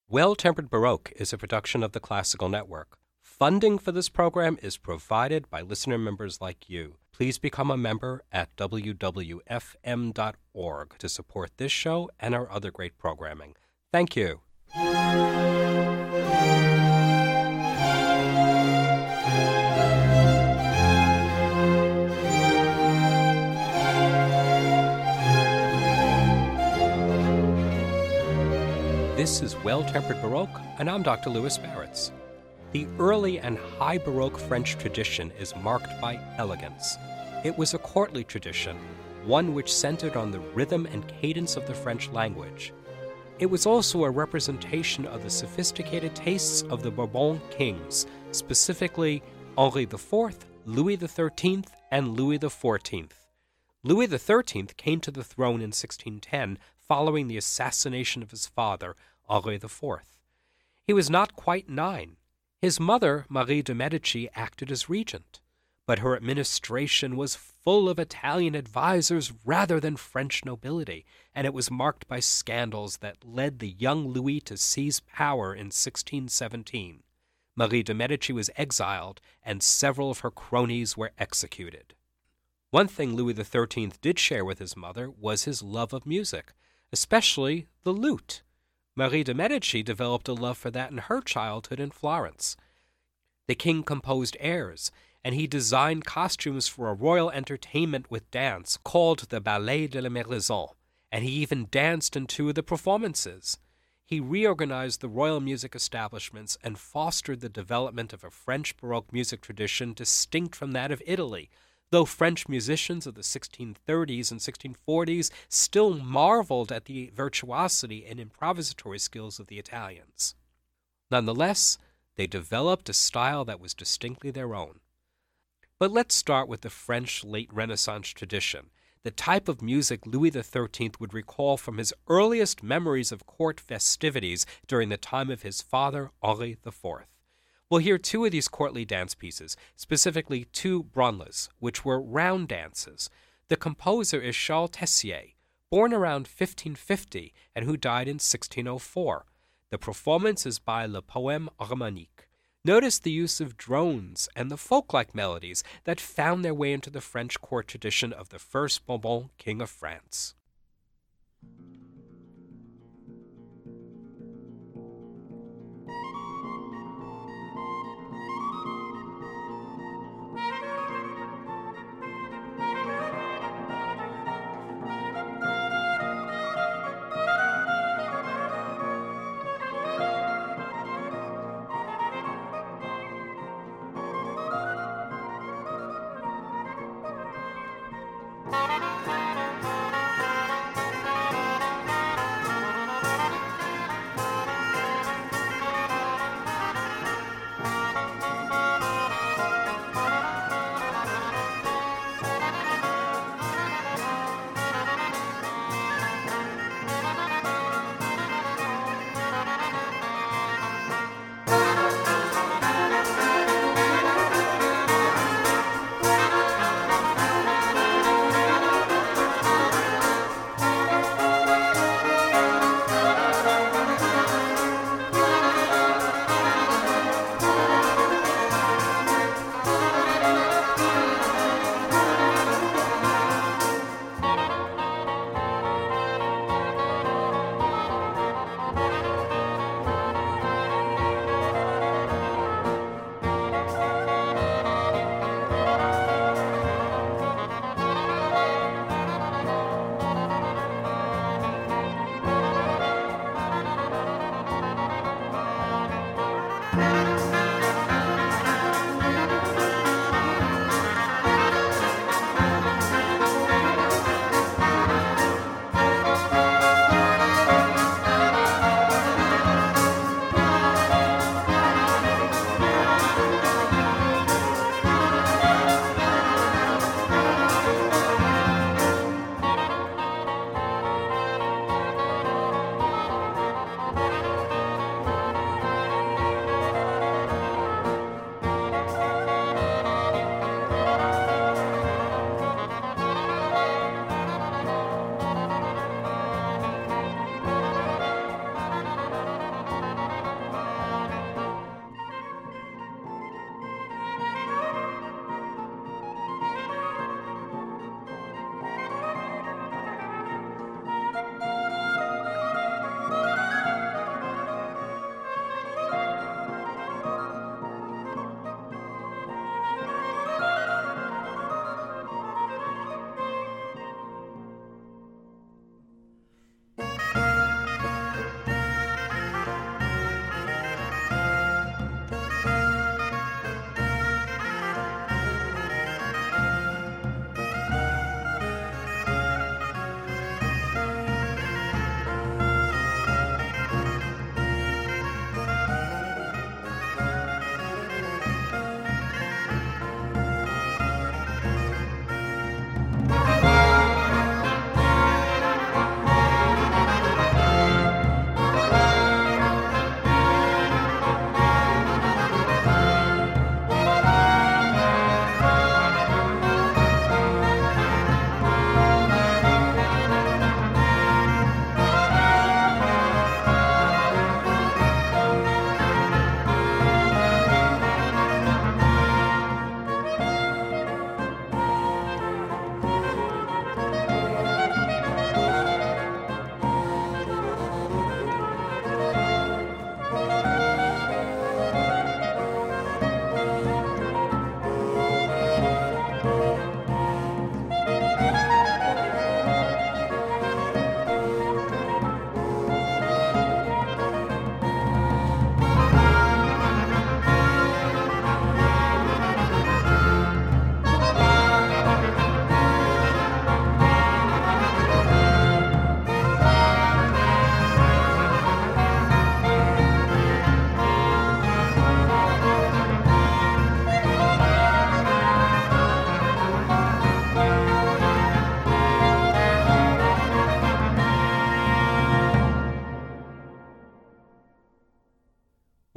Well-Tempered Baroque is a production of the Classical Network. Funding for this program is provided by listener members like you. Please become a member at www.fm.org to support this show and our other great programming. Thank you. This is Well-Tempered Baroque, and I'm Dr. Louis Baritz. The early and high Baroque French tradition is marked by elegance. It was a courtly tradition, one which centered on the rhythm and cadence of the French language. It was also a representation of the sophisticated tastes of the Bourbon kings, specifically Henri IV, Louis XIII, and Louis XIV. Louis XIII came to the throne in 1610 following the assassination of his father, Henri IV. He was not quite 9. His mother, Marie de' Medici, acted as regent, but her administration was full of Italian advisors rather than French nobility, and it was marked by scandals that led the young Louis to seize power in 1617. Marie de' Medici was exiled, and several of her cronies were executed. One thing Louis XIII did share with his mother was his love of music, especially the lute. Marie de' Medici developed a love for that in her childhood in Florence. The king composed airs, and he designed costumes for a royal entertainment with dance called the Ballet de la Maraison, and he even danced in 2 of the performances. He reorganized the royal music establishments and fostered the development of a French Baroque music tradition distinct from that of Italy, though French musicians of the 1630s and 1640s still marveled at the virtuosity and improvisatory skills of the Italians. Nonetheless, they developed a style that was distinctly their own. But let's start with the French late Renaissance tradition, the type of music Louis XIII would recall from his earliest memories of court festivities during the time of his father, Henri IV. We'll hear 2 of these courtly dance pieces, specifically 2 branles, which were round dances. The composer is Charles Tessier, born around 1550 and who died in 1604. The performance is by Le Poème Harmonique. Notice the use of drones and the folk-like melodies that found their way into the French court tradition of the first Bourbon king of France.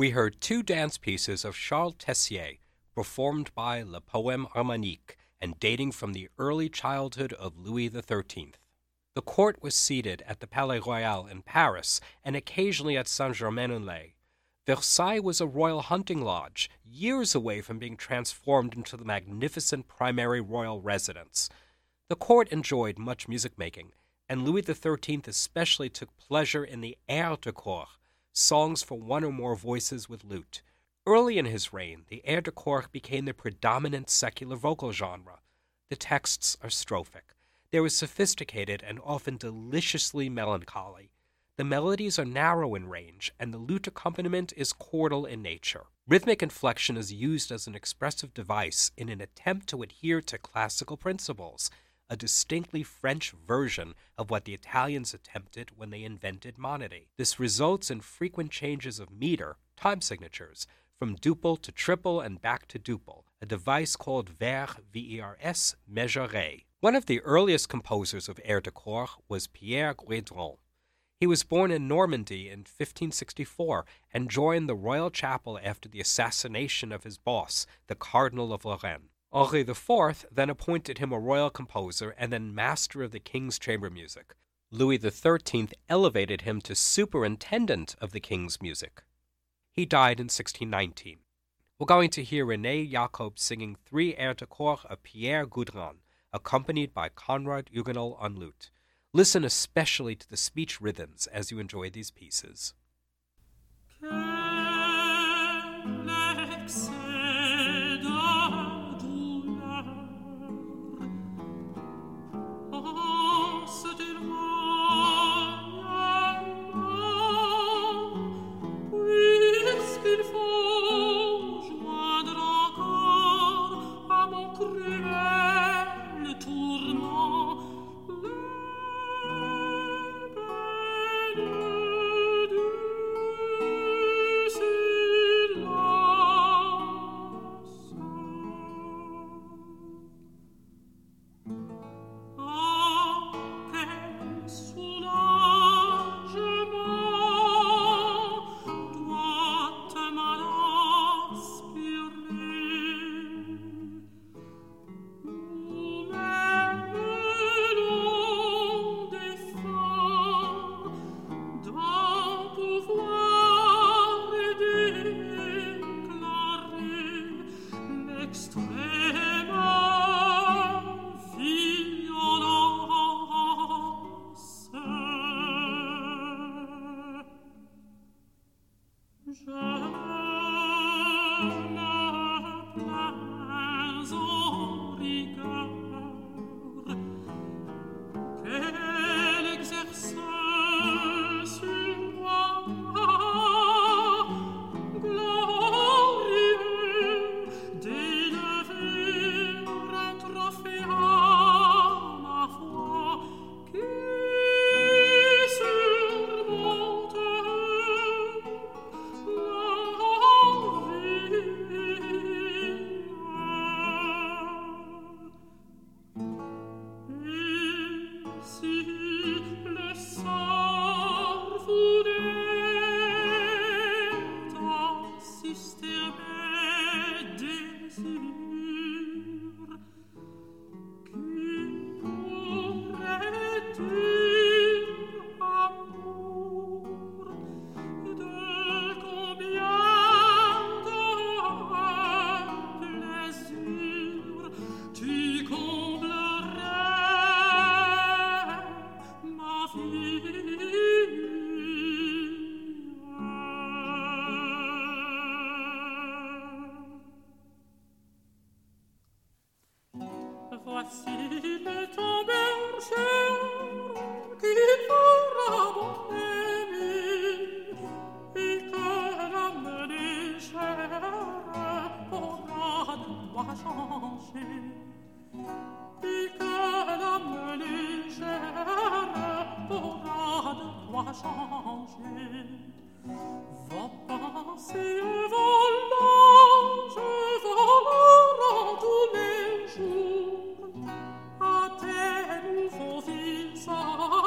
We heard two dance pieces of Charles Tessier, performed by Le Poème Harmonique and dating from the early childhood of Louis XIII. The court was seated at the Palais Royal in Paris and occasionally at Saint-Germain-en-Laye. Versailles was a royal hunting lodge, years away from being transformed into the magnificent primary royal residence. The court enjoyed much music-making, and Louis XIII especially took pleasure in the airs de cour, songs for one or more voices with lute. Early in his reign, the airs de cour became the predominant secular vocal genre. The texts are strophic. They were sophisticated and often deliciously melancholy. The melodies are narrow in range, and the lute accompaniment is chordal in nature. Rhythmic inflection is used as an expressive device in an attempt to adhere to classical principles, a distinctly French version of what the Italians attempted when they invented monody. This results in frequent changes of meter, time signatures, from duple to triple and back to duple, a device called vers, V-E-R-S, mesuré. One of the earliest composers of airs de cour was Pierre Guédron. He was born in Normandy in 1564 and joined the royal chapel after the assassination of his boss, the Cardinal of Lorraine. Henri IV then appointed him a royal composer and then master of the king's chamber music. Louis XIII elevated him to superintendent of the king's music. He died in 1619. We're going to hear René Jacob singing 3 airs de cour of Pierre Guédron, accompanied by Conrad Huguenot on lute. Listen especially to the speech rhythms as you enjoy these pieces.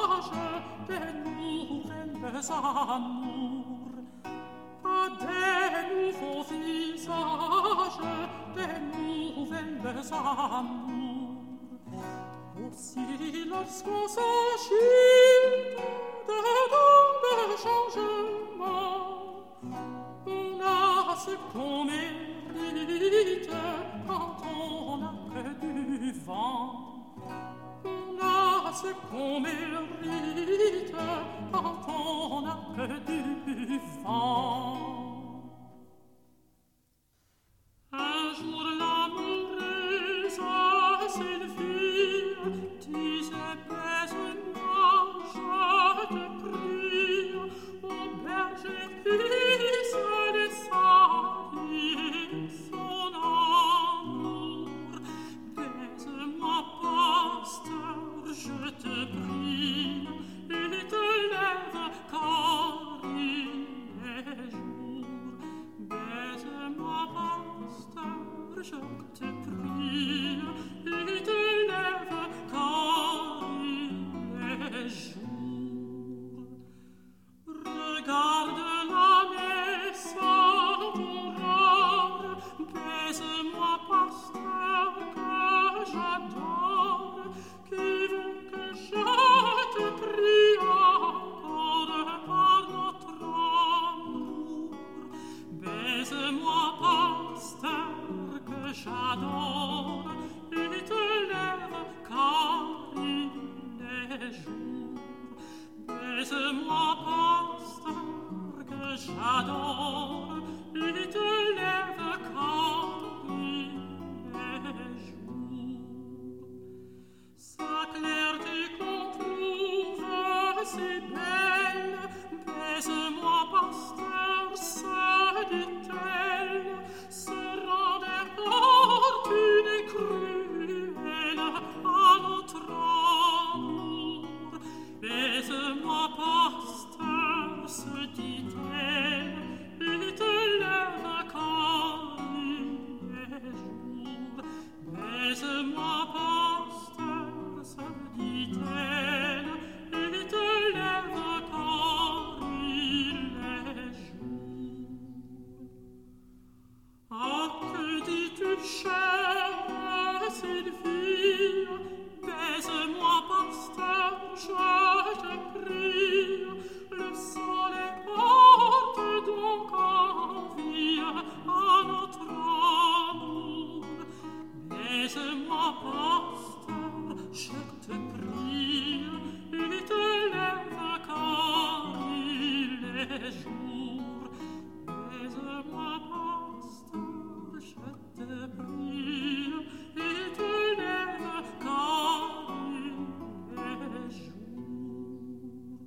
amour, à des belles amours. Aussi lorsqu'on s'agite de changements, on a ce qu'on mérite quand on a près du vent. On a ce qu'on mérite quand on a près du vent. Un jour l'amoureuse à Sylvie disait baise-moi, je te prie, au berger qui se laissa dire son amour. Baise-moi, pasteur, je te prie, et te lève car il est jour. Baise-moi, pasteur, je te prie, et te lève car il est jour. Regarde la naissante aurore, baise-moi, pasteur, que j'adore, qui veut que je te prie encore par notre amour. Baise-moi, pasteur, que j'adore, et te lève car il est jour. Baise-moi, pasteur, que j'adore, et te lève car il est jour. Sa clarté qu'on trouve si belle, baise-moi, pasteur, se dit-elle, se rendait fortune et cruelle à notre amour. Baise-moi, pasteur, se dit-elle, et te lève car il est jour. Baise-moi, pasteur, se dit-elle, et te lève car il est jour. Ah, que dis-tu, chère Sylvie? Baise-moi, pasteur, je te prie. Le soleil porte donc envie à notre amour. Baise-moi, pasteur, je te prie, et te lève car il est jour. Baise-moi, pasteur, je te prie, et te lève car il est jour.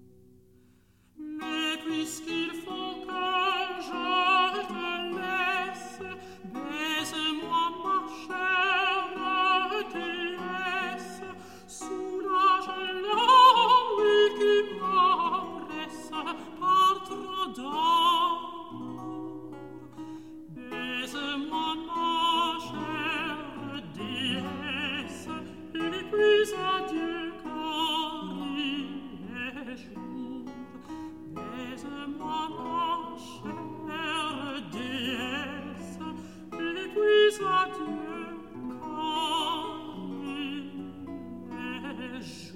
Mais puisqu'il faut que je te laisse, baise-moi, ma chère déesse, soulage l'ennui qui m'oppresse par trop d'amour. Baise-moi, ma chère déesse, et puis adieu car il est jour. Baise-moi, ma chère déesse, et puis adieu car il est jour.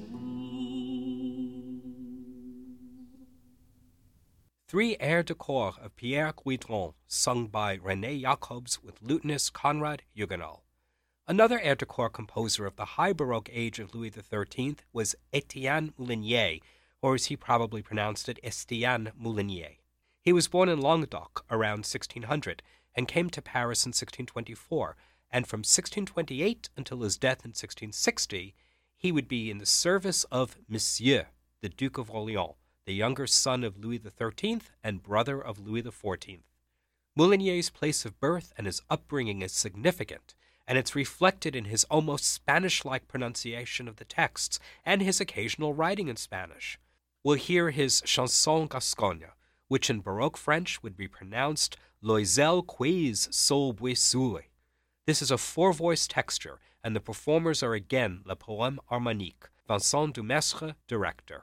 Three airs de corps of Pierre Guidron, sung by René Jacobs with lutenist Conrad Huguenot. Another air de corps composer of the high Baroque age of Louis XIII was Étienne Moulinier, or as he probably pronounced it, Estienne Moulinier. He was born in Languedoc around 1600 and came to Paris in 1624, and from 1628 until his death in 1660, he would be in the service of Monsieur, the Duke of Orléans, the younger son of Louis XIII and brother of Louis XIV. Moulinier's place of birth and his upbringing is significant, and it's reflected in his almost Spanish-like pronunciation of the texts and his occasional writing in Spanish. We'll hear his Chanson Gascogne, which in Baroque French would be pronounced Loisel quis sol buissoué. This is a four-voice texture, and the performers are again Le Poème Harmonique, Vincent Dumestre, director.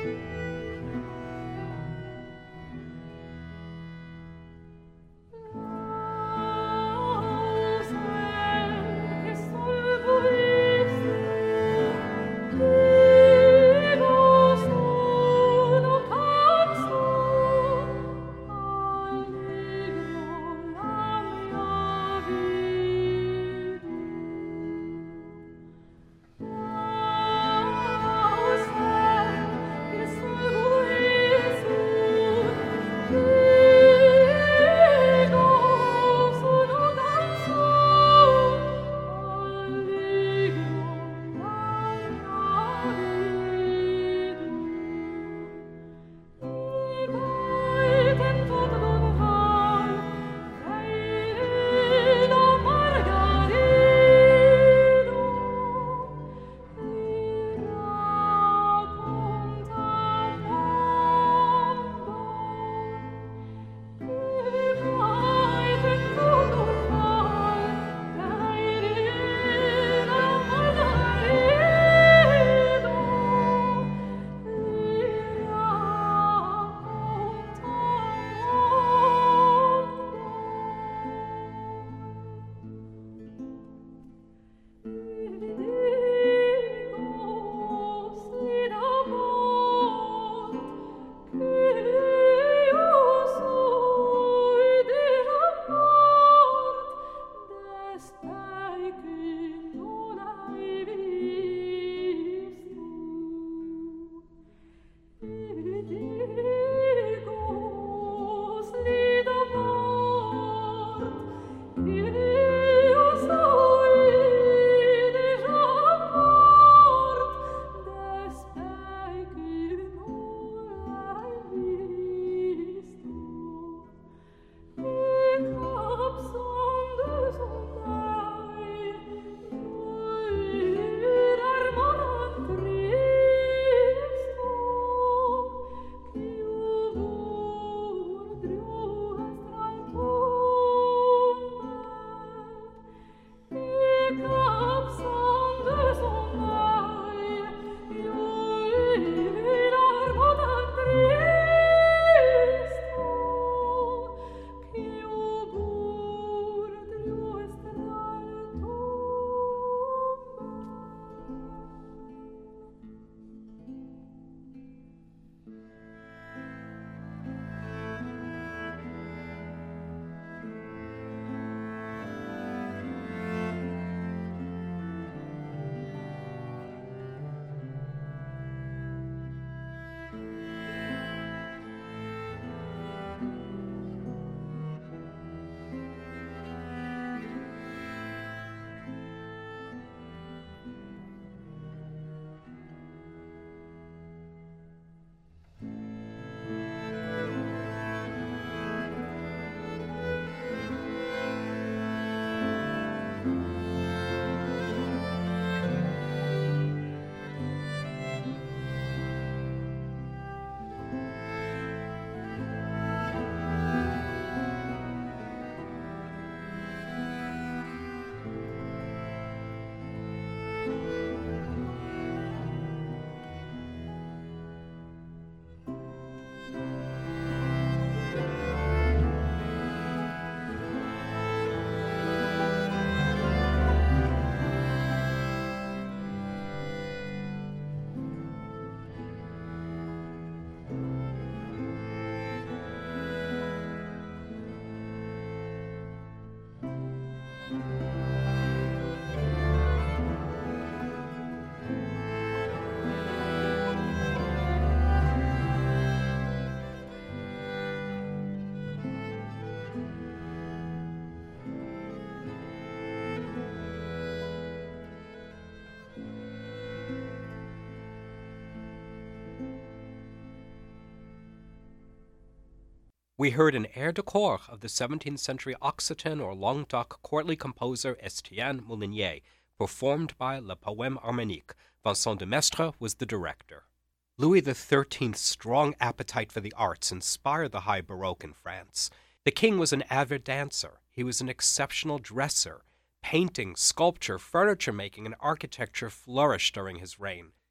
We heard an air de cour of the 17th century Occitan or Languedoc courtly composer Estienne Moulinier, performed by Le Poème Harmonique. Vincent de Mestre was the director. Louis XIII's strong appetite for the arts inspired the High Baroque in France. The king was an avid dancer. He was an exceptional dresser. Painting, sculpture, furniture making, and architecture flourished during his reign.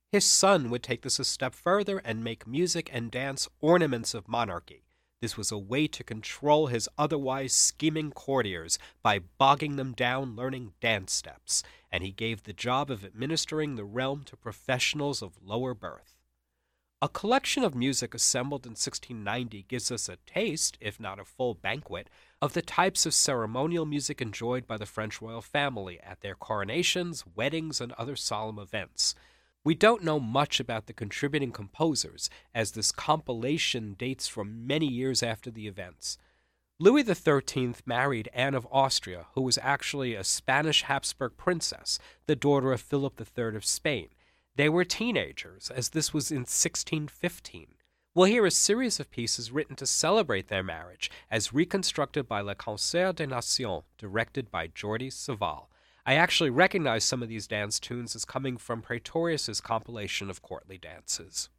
His son would take this a step further and make music and dance ornaments of monarchy. This was a way to control his otherwise scheming courtiers by bogging them down learning dance steps, and he gave the job of administering the realm to professionals of lower birth. A collection of music assembled in 1690 gives us a taste, if not a full banquet, of the types of ceremonial music enjoyed by the French royal family at their coronations, weddings, and other solemn events. We don't know much about the contributing composers, as this compilation dates from many years after the events. Louis XIII married Anne of Austria, who was actually a Spanish Habsburg princess, the daughter of Philip III of Spain. They were teenagers, as this was in 1615. We'll hear a series of pieces written to celebrate their marriage, as reconstructed by Le Concert des Nations, directed by Jordi Savall. I actually recognize some of these dance tunes as coming from Praetorius's compilation of courtly dances.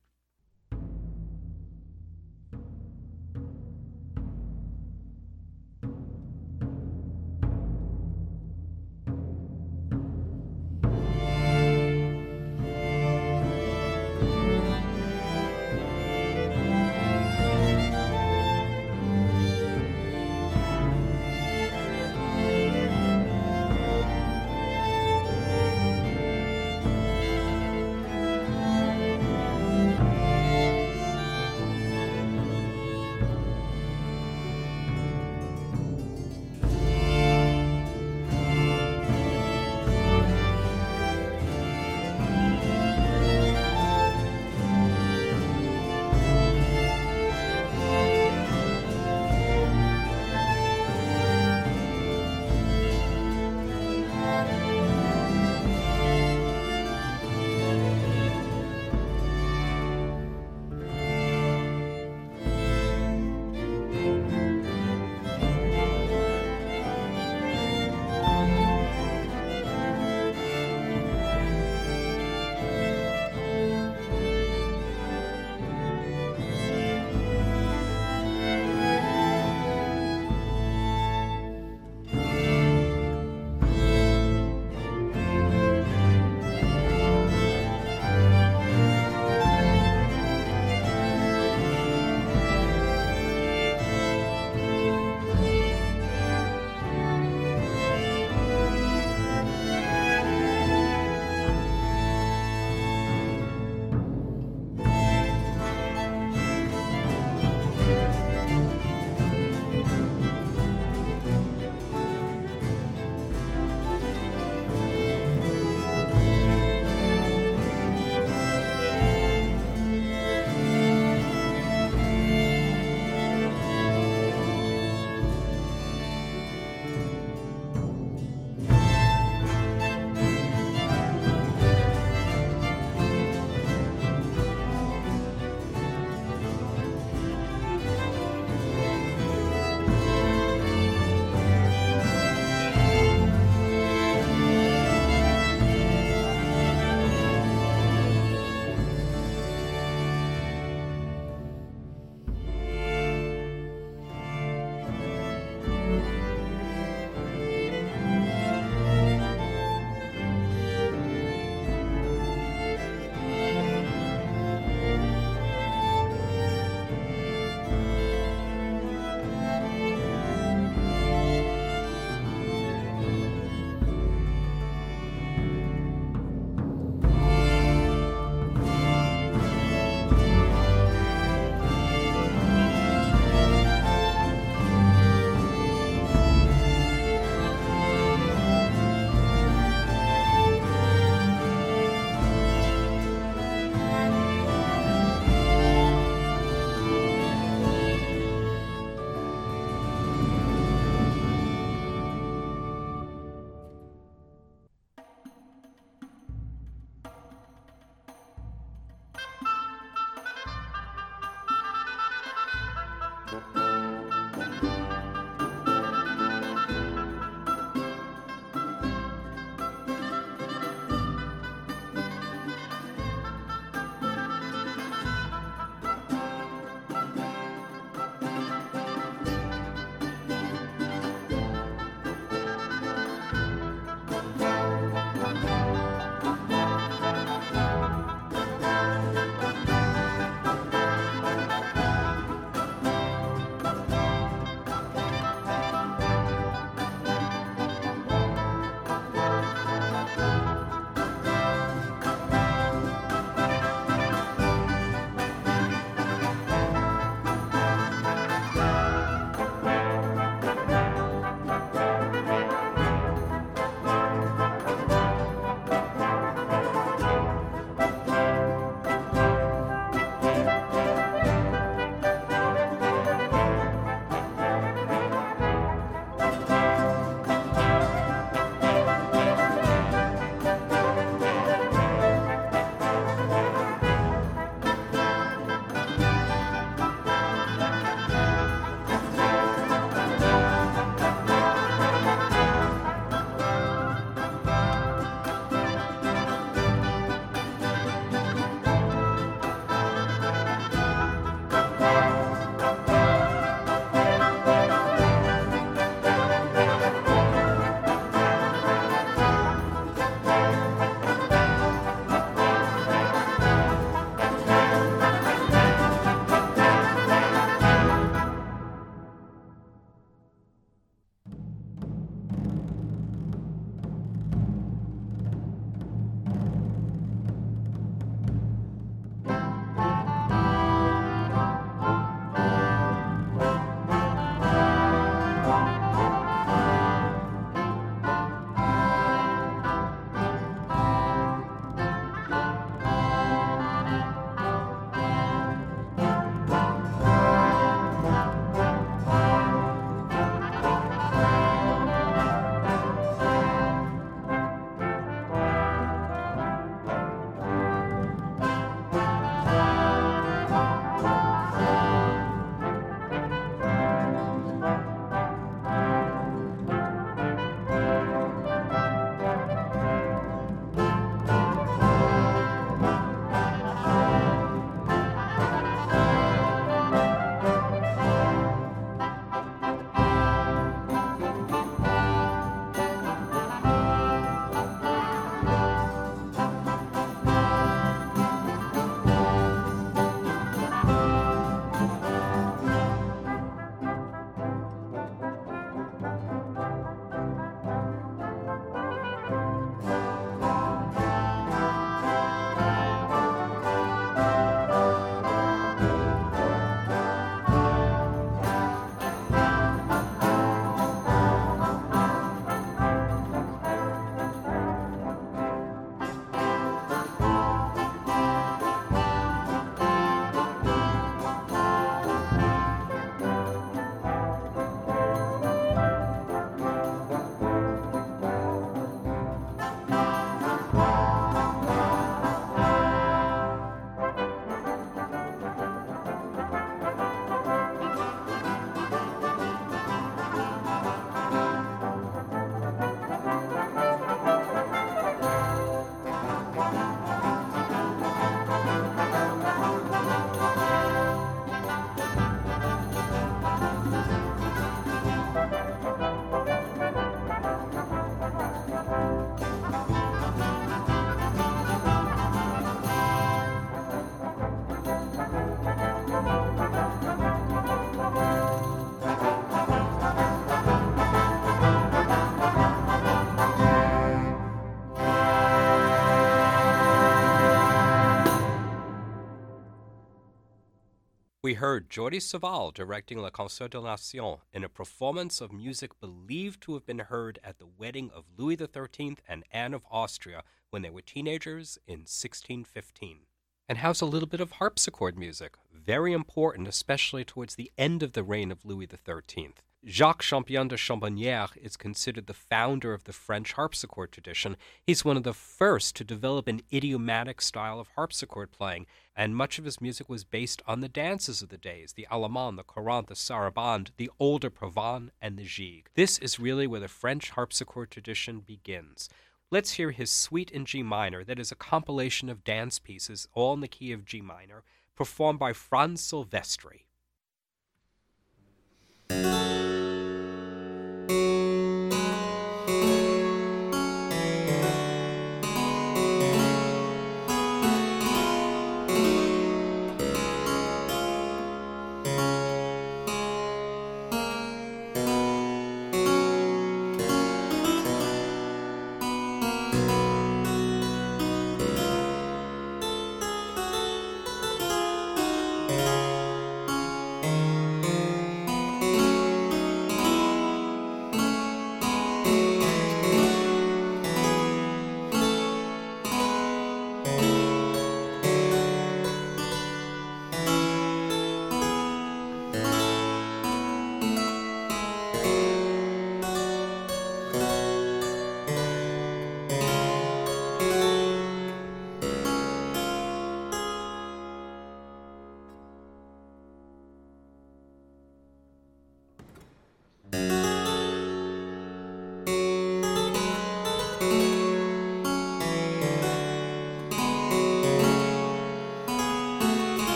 We heard Jordi Savall directing Le Concert de Nation in a performance of music believed to have been heard at the wedding of Louis XIII and Anne of Austria when they were teenagers in 1615. And how's a little bit of harpsichord music? Very important, especially towards the end of the reign of Louis XIII. Jacques Champion de Chambonnières is considered the founder of the French harpsichord tradition. He's one of the first to develop an idiomatic style of harpsichord playing, and much of his music was based on the dances of the days, the allemande, the courante, the sarabande, the older provane, and the gigue. This is really where the French harpsichord tradition begins. Let's hear his Suite in G minor, that is a compilation of dance pieces, all in the key of G minor, performed by Franz Silvestri.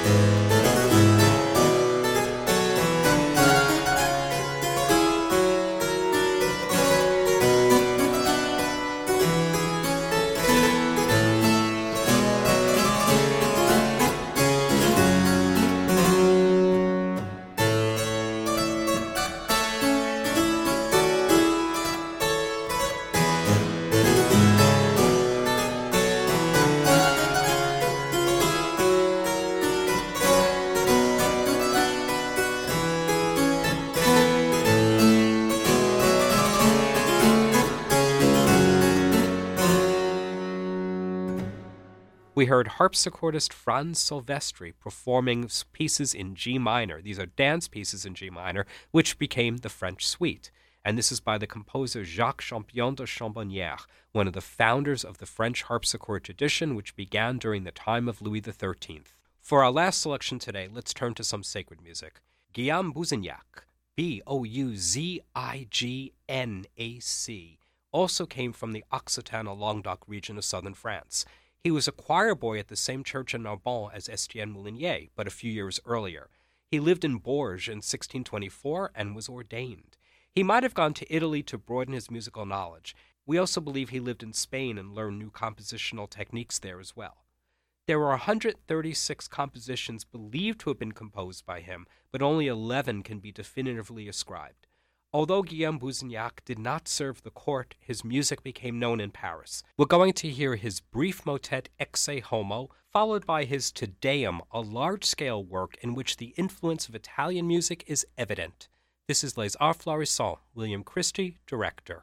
We heard harpsichordist Franz Silvestri performing pieces in G minor. These are dance pieces in G minor, which became the French Suite. And this is by the composer Jacques Champion de Chambonnières, one of the founders of the French harpsichord tradition, which began during the time of Louis XIII. For our last selection today, let's turn to some sacred music. Guillaume Bouzignac, Bouzignac, also came from the Occitan or Languedoc region of southern France. He was a choir boy at the same church in Narbonne as Estienne Moulinier, but a few years earlier. He lived in Bourges in 1624 and was ordained. He might have gone to Italy to broaden his musical knowledge. We also believe he lived in Spain and learned new compositional techniques there as well. There were 136 compositions believed to have been composed by him, but only 11 can be definitively ascribed. Although Guillaume Bouzignac did not serve the court, his music became known in Paris. We're going to hear his brief motet Ecce Homo, followed by his Te Deum, a large-scale work in which the influence of Italian music is evident. This is Les Arts Florissants, William Christie, director.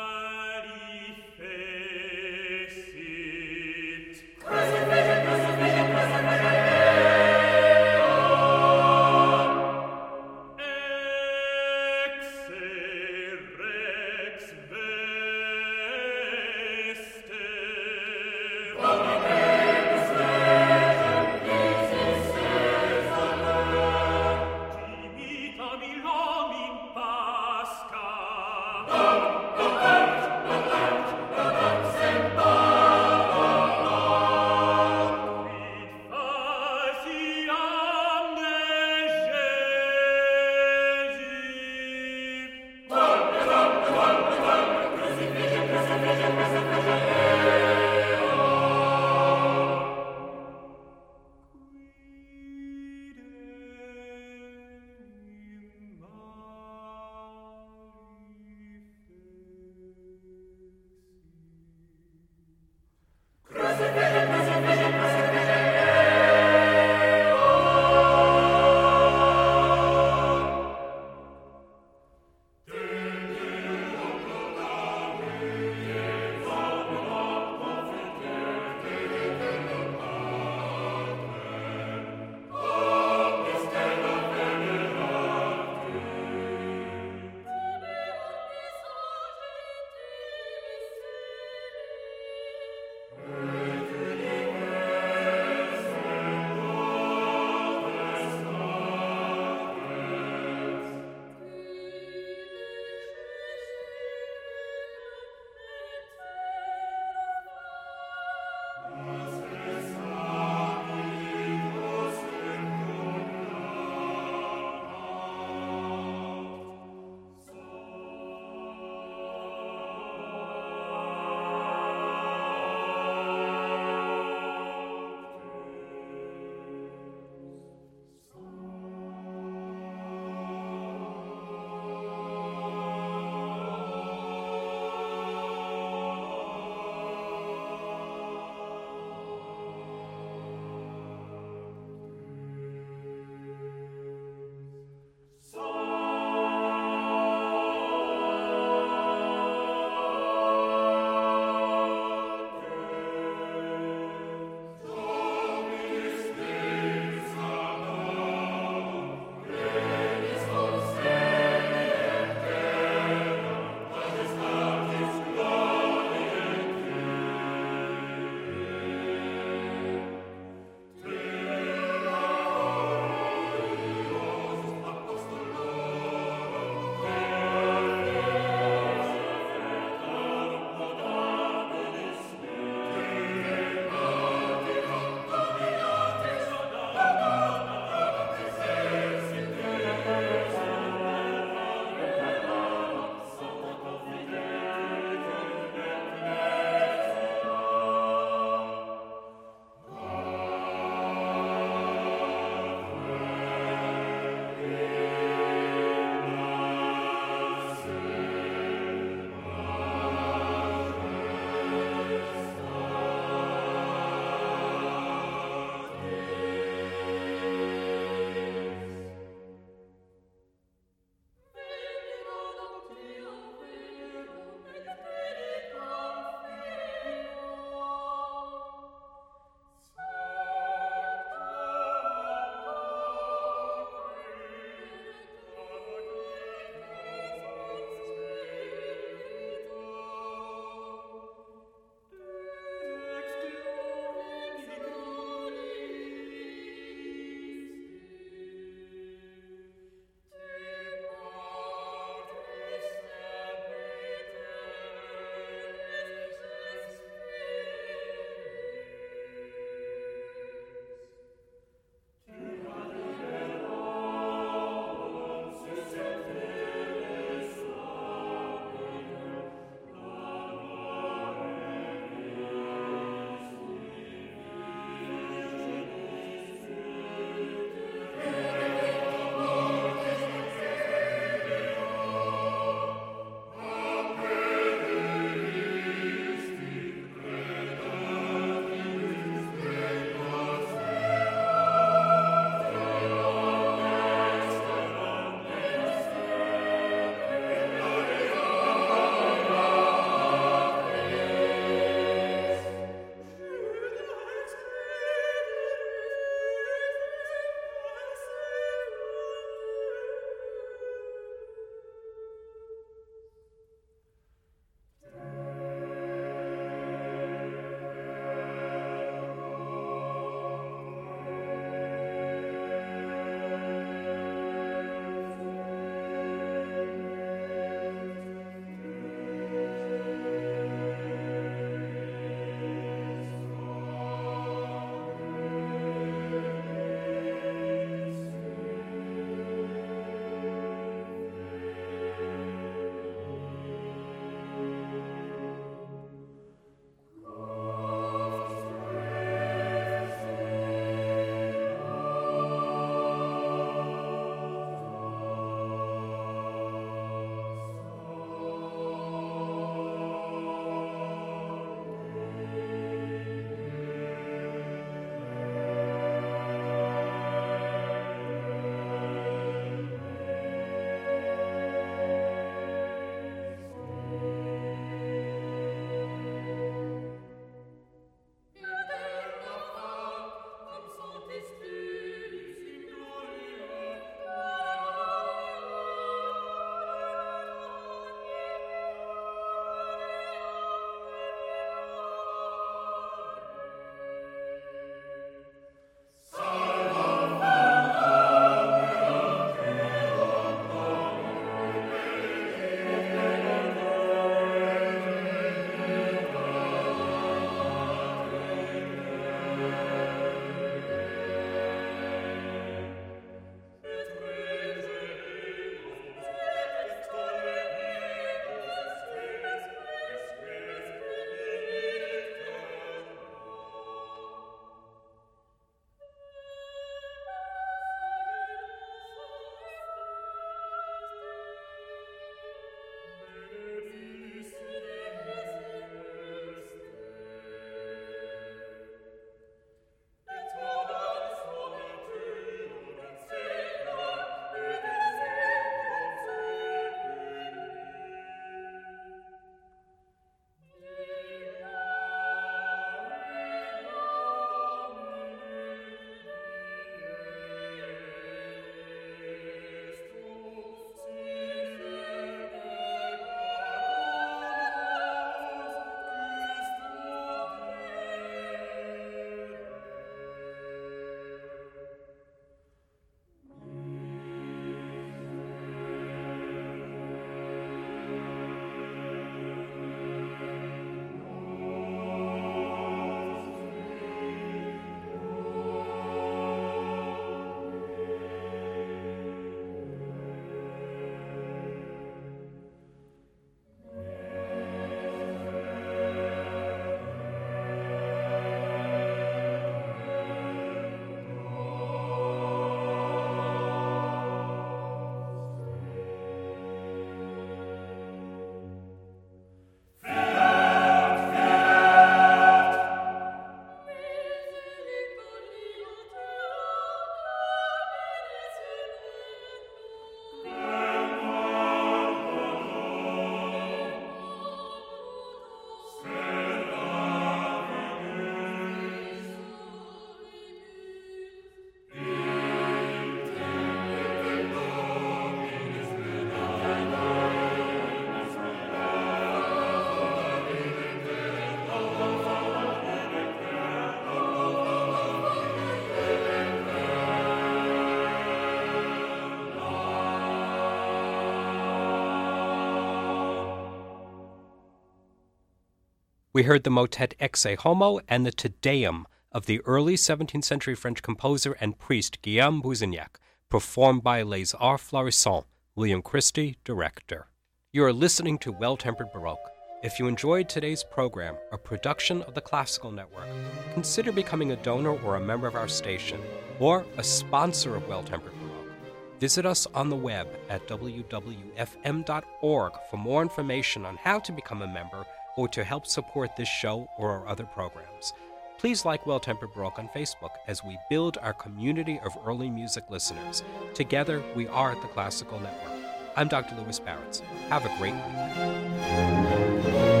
We heard the motet Ecce Homo and the Te Deum of the early 17th century French composer and priest Guillaume Busignac, performed by Les Arts Florissants, William Christie, director. You are listening to Well-Tempered Baroque. If you enjoyed today's program, a production of the Classical Network, consider becoming a donor or a member of our station, or a sponsor of Well-Tempered Baroque. Visit us on the web at www.fm.org for more information on how to become a member or to help support this show or our other programs. Please like Well-Tempered Baroque on Facebook as we build our community of early music listeners. Together, we are the Classical Network. I'm Dr. Louis Baratz. Have a great week.